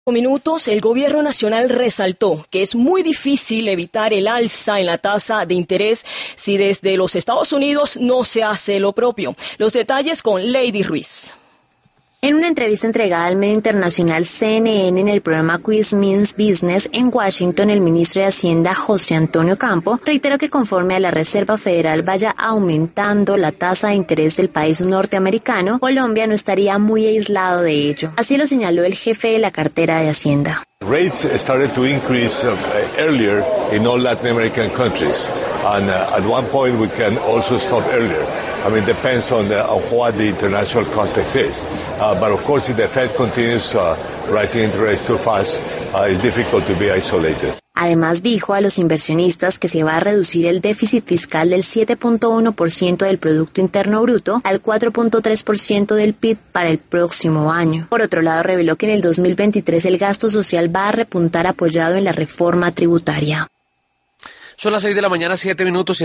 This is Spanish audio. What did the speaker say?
Minutos, el gobierno nacional resaltó que es muy difícil evitar el alza en la tasa de interés si desde los Estados Unidos no se hace lo propio. Los detalles con Lady Ruiz. En una entrevista entregada al medio internacional CNN en el programa Quiz Means Business en Washington, el ministro de Hacienda, José Antonio Campo, reiteró que conforme a la Reserva Federal vaya aumentando la tasa de interés del país norteamericano, Colombia no estaría muy aislado de ello. Así lo señaló el jefe de la cartera de Hacienda. Rates started to increase earlier in all Latin American countries, and at one point we can also stop earlier. I mean, depends on what the international context is. But of course, if the Fed continues rising interest too fast, it's difficult to be isolated. Además dijo a los inversionistas que se va a reducir el déficit fiscal del 7.1% del Producto Interno Bruto al 4.3% del PIB para el próximo año. Por otro lado, reveló que en el 2023 el gasto social va a repuntar apoyado en la reforma tributaria. Son las 6 de la mañana, 7 minutos.